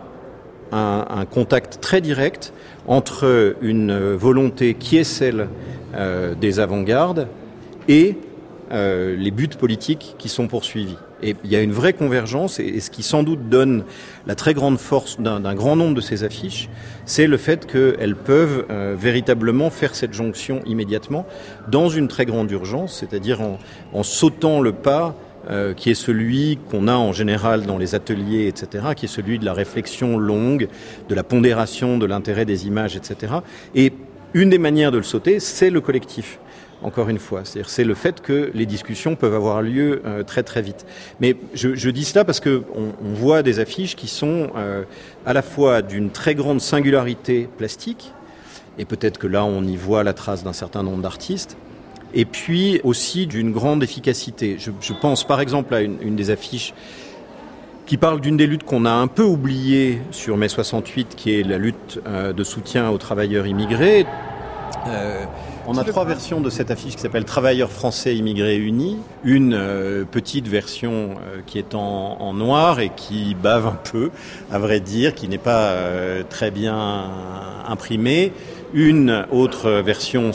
un contact très direct entre une volonté qui est celle des avant-gardes et les buts politiques qui sont poursuivis. Et il y a une vraie convergence, et ce qui sans doute donne la très grande force d'un grand nombre de ces affiches, c'est le fait qu'elles peuvent véritablement faire cette jonction immédiatement dans une très grande urgence, c'est-à-dire en sautant le pas qui est celui qu'on a en général dans les ateliers, etc., qui est celui de la réflexion longue, de la pondération de l'intérêt des images, etc. Et une des manières de le sauter, c'est le collectif. Encore une fois, c'est le fait que les discussions peuvent avoir lieu très très vite. Mais je dis cela parce que on voit des affiches qui sont à la fois d'une très grande singularité plastique, et peut-être que là on y voit la trace d'un certain nombre d'artistes, et puis aussi d'une grande efficacité. Je pense par exemple à une des affiches qui parle d'une des luttes qu'on a un peu oubliées sur mai 68, qui est la lutte de soutien aux travailleurs immigrés. On a 3 versions de cette affiche qui s'appelle Travailleurs français immigrés unis. Une petite version qui est en noir et qui bave un peu, à vrai dire, qui n'est pas très bien imprimée. Une autre version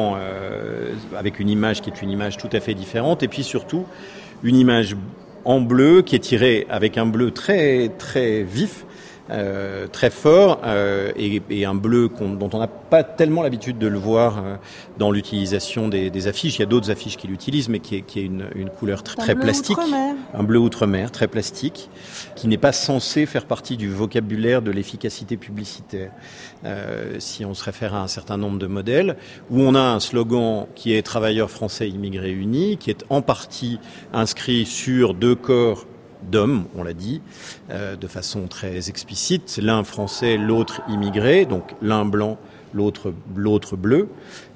avec une image qui est une image tout à fait différente. Et puis surtout, une image en bleu qui est tirée avec un bleu très très vif, très fort, et un bleu dont on n'a pas tellement l'habitude de le voir dans l'utilisation des affiches. Il y a d'autres affiches qui l'utilisent, mais qui est une couleur très plastique. Un bleu outre-mer, très plastique, qui n'est pas censé faire partie du vocabulaire de l'efficacité publicitaire. Si on se réfère à un certain nombre de modèles, où on a un slogan qui est « Travailleurs français immigrés unis », qui est en partie inscrit sur 2 corps d'hommes, on l'a dit, de façon très explicite, l'un français, l'autre immigré, donc l'un blanc, l'autre bleu,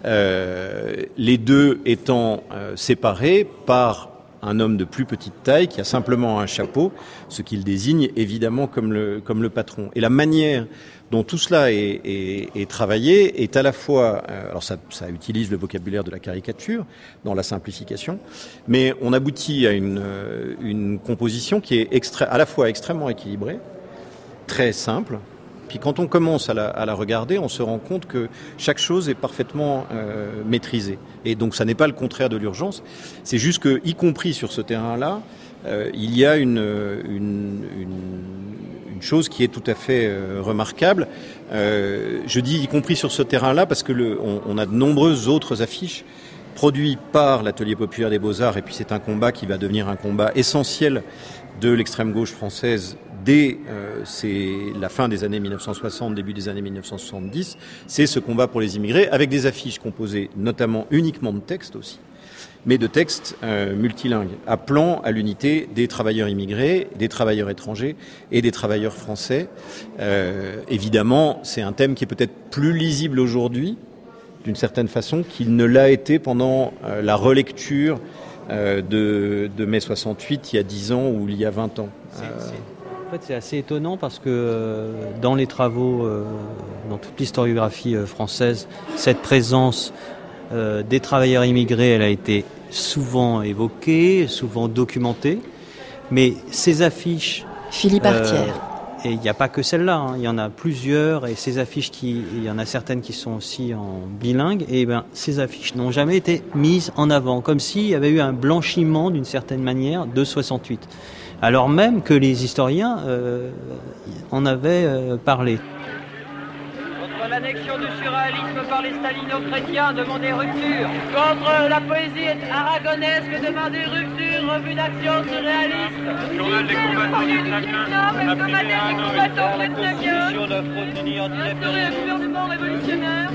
les deux étant séparés par un homme de plus petite taille qui a simplement un chapeau, ce qu'il désigne évidemment comme le patron. Et la manière dont tout cela est travaillé est à la fois, alors ça utilise le vocabulaire de la caricature dans la simplification, mais on aboutit à une composition qui est à la fois extrêmement équilibrée, très simple. Puis quand on commence à la regarder, on se rend compte que chaque chose est parfaitement maîtrisée. Et donc ça n'est pas le contraire de l'urgence, c'est juste que, y compris sur ce terrain-là, il y a une chose qui est tout à fait remarquable. Je dis y compris sur ce terrain-là parce que on a de nombreuses autres affiches produites par l'Atelier populaire des Beaux-Arts, et puis c'est un combat qui va devenir un combat essentiel de l'extrême gauche française dès la fin des années 1960, début des années 1970. C'est ce combat pour les immigrés, avec des affiches composées notamment uniquement de textes aussi, mais de textes multilingues, appelant à l'unité des travailleurs immigrés, des travailleurs étrangers et des travailleurs français. Évidemment, c'est un thème qui est peut-être plus lisible aujourd'hui, d'une certaine façon, qu'il ne l'a été pendant la relecture de mai 68, il y a 10 ans ou il y a 20 ans. En fait, c'est assez étonnant parce que dans les travaux, dans toute l'historiographie française, cette présence des travailleurs immigrés, elle a été souvent évoquée, souvent documentée, mais ces affiches Philippe Artière. Et il n'y a pas que celle-là, hein. Il y en a plusieurs, et ces affiches il y en a certaines qui sont aussi en bilingue, et ces affiches n'ont jamais été mises en avant, comme s'il y avait eu un blanchiment d'une certaine manière de 68. Alors même que les historiens en avaient parlé. Contre l'annexion du surréalisme par les stalino-chrétiens, demandez rupture. Contre la poésie aragonesque, demandez rupture, revue d'action surréaliste. Le journal des combattants du gouvernement révolutionnaire.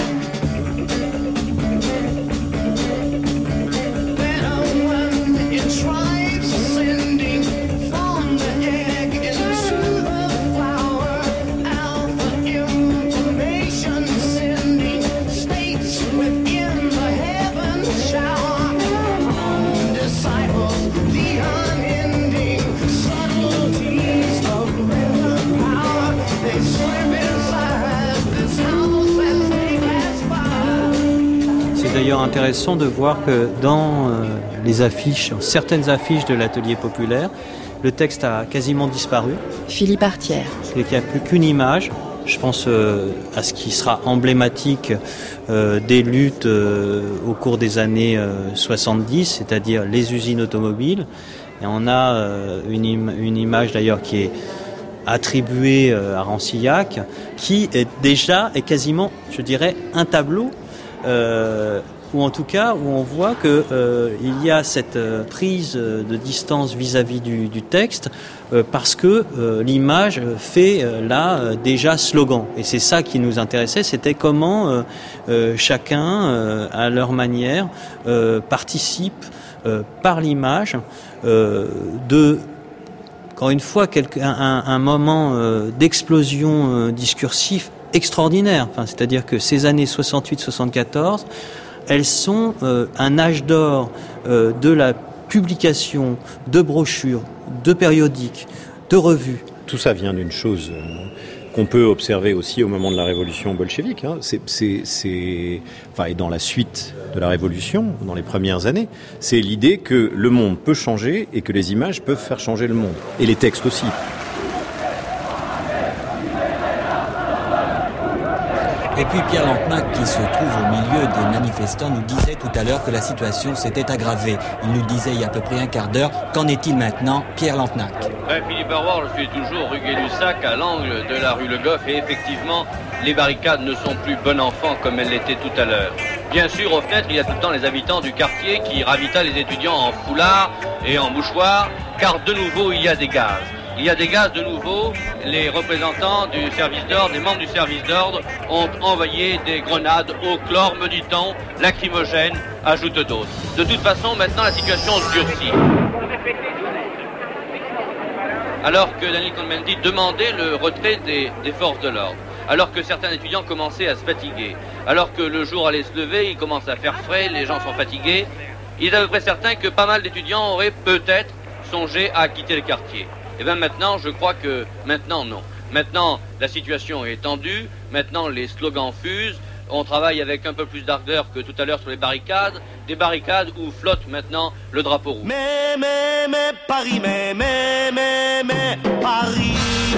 C'est d'ailleurs intéressant de voir que dans les affiches, certaines affiches de l'atelier populaire, le texte a quasiment disparu. Philippe Artière. Et qu'il n'y a plus qu'une image. Je pense à ce qui sera emblématique des luttes au cours des années 70, c'est-à-dire les usines automobiles. Et on a une image d'ailleurs qui est attribuée à Rancillac, qui est quasiment, je dirais, un tableau, ou en tout cas où on voit que il y a cette prise de distance vis-à-vis du texte, parce que l'image fait là déjà slogan. Et c'est ça qui nous intéressait, c'était comment chacun, à leur manière, participe par l'image encore une fois, un moment d'explosion discursif extraordinaire. C'est-à-dire que ces années 68-74, elles sont un âge d'or de la publication de brochures, de périodiques, de revues. Tout ça vient d'une chose qu'on peut observer aussi au moment de la révolution bolchevique. Et dans la suite de la révolution, dans les premières années, c'est l'idée que le monde peut changer et que les images peuvent faire changer le monde. Et les textes aussi. Et puis Pierre Lampenac, qui se trouve au milieu des manifestants, nous disait tout à l'heure que la situation s'était aggravée. Il nous disait il y a à peu près un quart d'heure. Qu'en est-il maintenant, Pierre Lampenac? Philippe Arroir, je suis toujours rue Gay-Lussac, à l'angle de la rue Le Goff, et effectivement, les barricades ne sont plus bon enfant comme elles l'étaient tout à l'heure. Bien sûr, aux fenêtres, il y a tout le temps les habitants du quartier qui ravitaillent les étudiants en foulard et en mouchoir, car de nouveau, il y a des gaz. Il y a des gaz de nouveau. Les représentants du service d'ordre, les membres du service d'ordre ont envoyé des grenades au chlore, me dit-on, lacrymogènes, ajoute d'autres. De toute façon, maintenant, la situation se durcit. Alors que Daniel Cohn-Bendit demandait le retrait des forces de l'ordre, alors que certains étudiants commençaient à se fatiguer, alors que le jour allait se lever, il commence à faire frais, les gens sont fatigués, il est à peu près certain que pas mal d'étudiants auraient peut-être songé à quitter le quartier. Et bien maintenant, je crois que maintenant, non. Maintenant, la situation est tendue, maintenant les slogans fusent, on travaille avec un peu plus d'ardeur que tout à l'heure sur les barricades, des barricades où flotte maintenant le drapeau rouge. Mais, Paris, mais, Paris.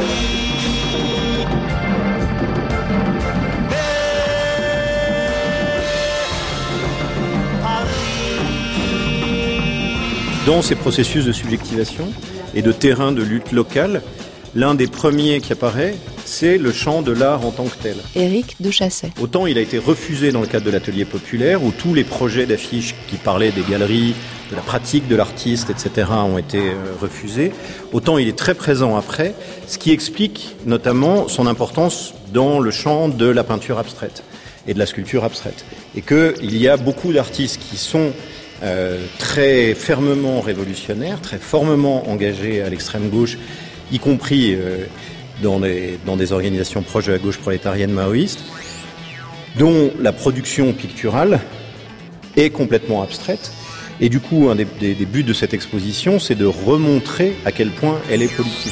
Dans ces processus de subjectivation et de terrain de lutte locale, l'un des premiers qui apparaît, c'est le champ de l'art en tant que tel. Éric de Chassey. Autant il a été refusé dans le cadre de l'atelier populaire, où tous les projets d'affiches qui parlaient des galeries, de la pratique de l'artiste, etc. ont été refusés, autant il est très présent après, ce qui explique notamment son importance dans le champ de la peinture abstraite et de la sculpture abstraite. Et qu'il y a beaucoup d'artistes qui sont très fermement révolutionnaires, très formellement engagés à l'extrême gauche, y compris dans des organisations proches de la gauche prolétarienne maoïste, dont la production picturale est complètement abstraite. Et du coup, un des buts de cette exposition, c'est de remontrer à quel point elle est politique.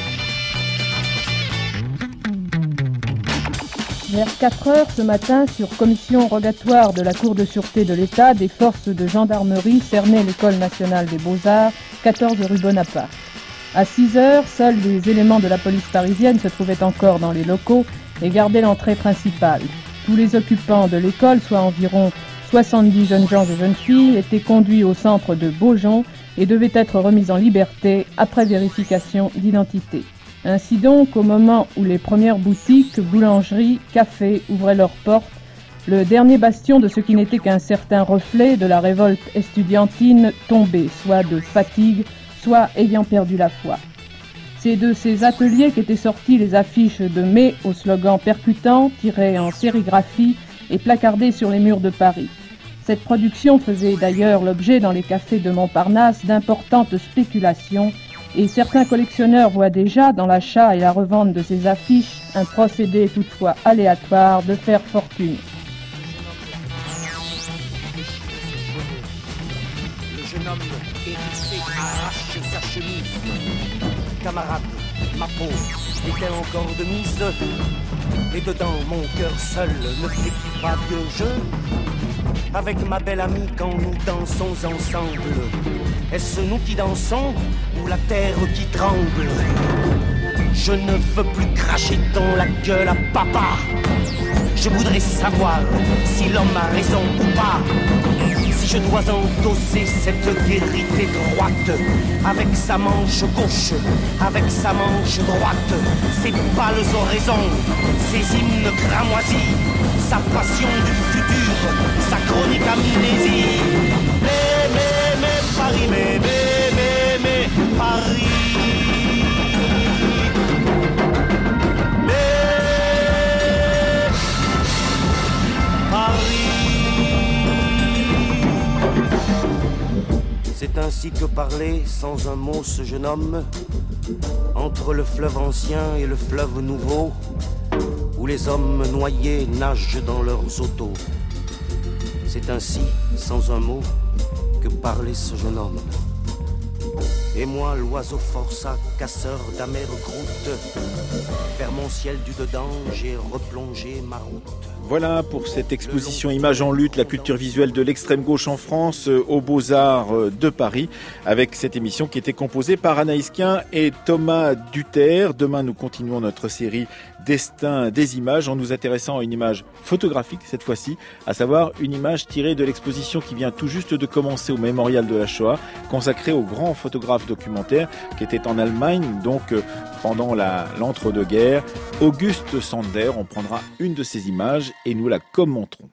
Vers 4 heures ce matin, sur commission rogatoire de la Cour de sûreté de l'État, des forces de gendarmerie cernaient l'École nationale des beaux-arts, 14 rue Bonaparte. À 6 heures, seuls des éléments de la police parisienne se trouvaient encore dans les locaux et gardaient l'entrée principale. Tous les occupants de l'école, soit environ 70 jeunes gens et jeunes filles, étaient conduits au centre de Beaujon et devaient être remis en liberté après vérification d'identité. Ainsi donc, au moment où les premières boutiques, boulangeries, cafés ouvraient leurs portes, le dernier bastion de ce qui n'était qu'un certain reflet de la révolte estudiantine tombait, soit de fatigue, soit ayant perdu la foi. C'est de ces ateliers qu'étaient sorties les affiches de mai au slogan percutant, tirées en sérigraphie et placardées sur les murs de Paris. Cette production faisait d'ailleurs l'objet dans les cafés de Montparnasse d'importantes spéculations et certains collectionneurs voient déjà dans l'achat et la revente de ces affiches un procédé toutefois aléatoire de faire fortune. Le jeune homme hérissé arrache sa chemise. Camarade, ma peau était encore de mise. Et dedans mon cœur seul ne fait pas vieux jeu. Avec ma belle amie quand nous dansons ensemble. Est-ce nous qui dansons ou la terre qui tremble? Je ne veux plus cracher dans la gueule à papa. Je voudrais savoir si l'homme a raison ou pas. Si je dois endosser cette vérité droite, avec sa manche gauche, avec sa manche droite, ses pâles oraisons, ses hymnes cramoisis, sa passion du futur, sa chronique amnésie. Mais, Paris, mais, Paris. C'est ainsi que parlait sans un mot ce jeune homme, entre le fleuve ancien et le fleuve nouveau, où les hommes noyés nagent dans leurs autos. C'est ainsi, sans un mot, que parlait ce jeune homme. Et moi, l'oiseau forçat, casseur d'amères croûtes, vers mon ciel du dedans, j'ai replongé ma route. Voilà pour cette exposition Images en lutte, la culture visuelle de l'extrême gauche en France aux Beaux-Arts de Paris, avec cette émission qui était composée par Anaïs Quin et Thomas Duterre. Demain, nous continuons notre série Destin des images en nous intéressant à une image photographique cette fois-ci, à savoir une image tirée de l'exposition qui vient tout juste de commencer au Mémorial de la Shoah, consacrée au grand photographe documentaire qui était en Allemagne, donc pendant l'entre-deux-guerres, August Sander. On prendra une de ces images et nous la commenterons.